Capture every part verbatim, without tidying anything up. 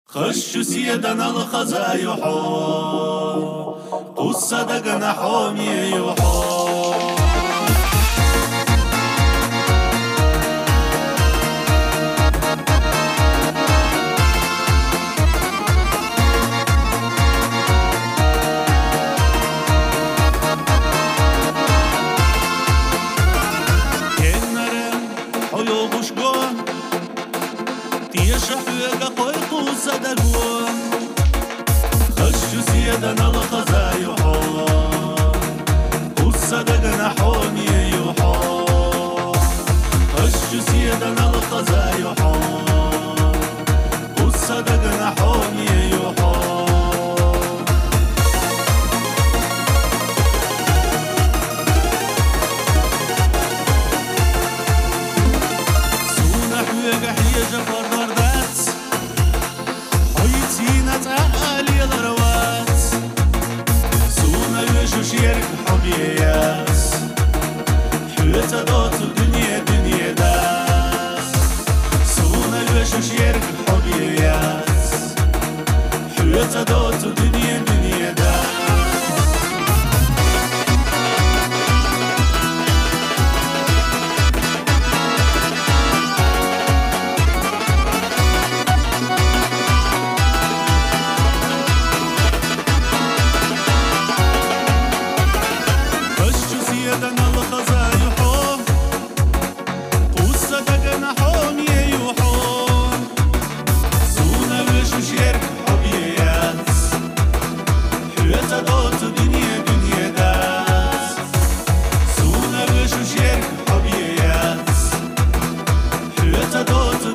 خشوسية دنا الخزاي حو قصة دقنا حومي يحو خشوسية دنا الخزاي حو قصة دقنا حومي يحو خشوسية دنا الخزاي حو قصة دقنا حومي يحو سونا حويقة حيجة فردردات حيتينا تعالي الروات سونا يشوش يرك حبياس حيوتا دوت الدنيا دنيا داس سونا يشوش يرك حبياس حيوتا دوت الدنيا دنيا داس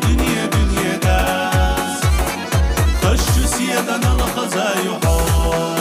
خشوسية دنا الخزاي حو